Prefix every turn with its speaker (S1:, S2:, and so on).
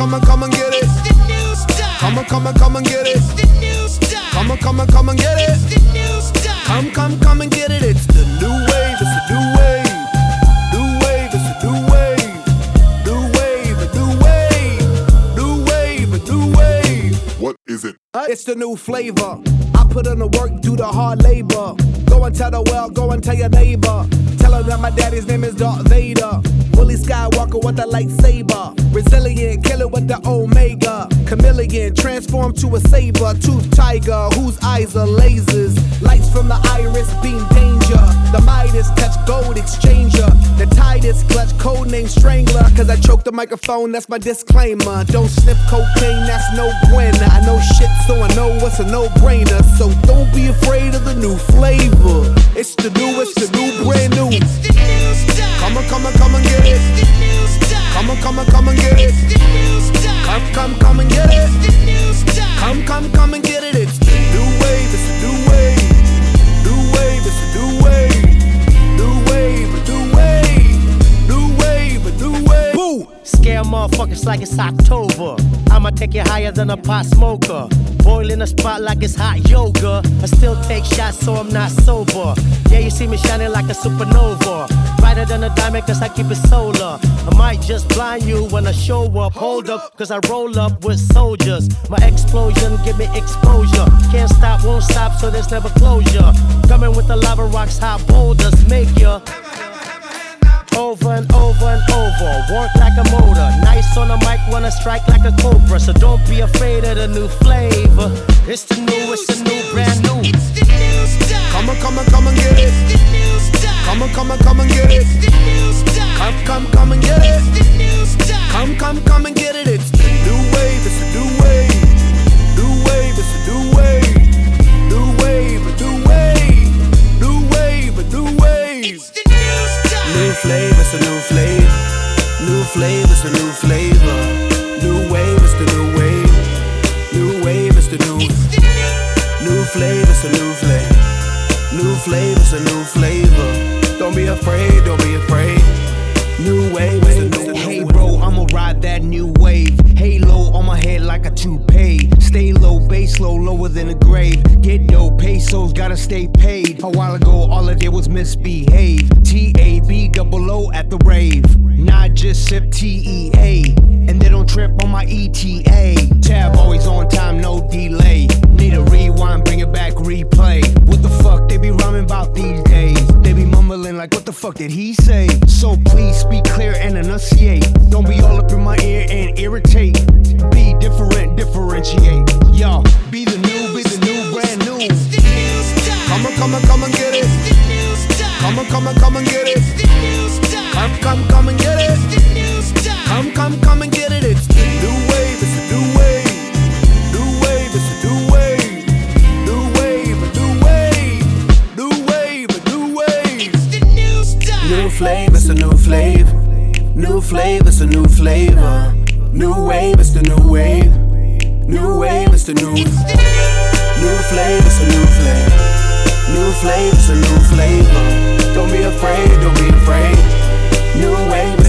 S1: come and get it. Come and get it. Come and get it. Come and get it. It's the new wave. It's the new wave. New wave. It's the new wave. New wave. A new wave. New wave. A new wave.
S2: What is it?
S1: It's the new flavor. I put in the work, do the hard labor. Go and tell the world, go and tell your neighbor. Tell her that my daddy's name is Darth Vader. Willie Skywalker with the lightsaber. Resilient, killer with the Omega. Chameleon, transformed to a saber-toothed tiger whose eyes are lasers. Lights from the iris beam danger. The Midas touch gold exchanger. The tightest clutch, codename Strangler. Cause I choked the microphone, that's my disclaimer. Don't sniff cocaine, that's no bueno. I know shit, so I know what's a no-brainer. So don't be afraid of the new flavor. It's the new, brand new. Come and get it. Come and get it. Come and get it. Come and get it. It's the new wave. It's the new wave. New wave. It's the new wave. New wave. A new wave. New wave. A new wave.
S3: Boo! Scare motherfuckers like it's October. I'ma take it higher than a pot smoker. Boiling the spot like it's hot yoga. I still take shots so I'm not sober. Yeah, you see me shining like a supernova. Brighter than a diamond cause I keep it solar. I might just blind you when I show up. Hold up, cause I roll up with soldiers. My explosion give me exposure. Can't stop, won't stop, so there's never closure. Coming with the lava rocks, hot boulders. Make ya over and over and over. Work like a motor. Nice on the mic when I strike like a cobra. So don't be afraid of the new flavor. It's the new, it's the new, brand new.
S1: Come and get it. Come and get it. Come and get it. Come and get it. It's the new wave. It's the new wave. New wave. It's the new wave. New wave. A new wave. New wave. A new wave. New flavor, it's a new flavor. New flavor, it's a new flavor. New wave, it's the new wave. New wave, it's the new. New flavor, it's a new flavor. New flavor, it's a new flavor. Don't be afraid, don't be afraid. New wave, it's a new.
S3: Hey bro, I'ma ride that new wave. Halo on my head like a toupee. Stay low, bass low, lower than the grave. Get no pesos, gotta stay paid. A while ago, all I did was misbehave. TABOO at the rave. Not just sip TEA. And they don't trip on my ETA. Tab always on time, no delay. Need a rewind, bring it back, replay. What the fuck they be rhyming about these days? They be mumbling like, what the fuck did he say? So please speak clear and enunciate. Don't be all up in my ear and irritate. Be different, differentiate. Yo, be the new, brand new.
S1: Come and get it. Come and get it. Come and get it. Come and get it. It's the new wave. It's the new wave. New wave. It's the new wave. New wave. A new wave. New wave. A new wave. New flavor. It's a new flavor. New flavor. It's a new flavor. New wave. It's the new wave. New wave. It's the new. New flavor. It's a new flavor. New flavor. It's a new flavor. Don't be afraid. Don't be afraid. New wave.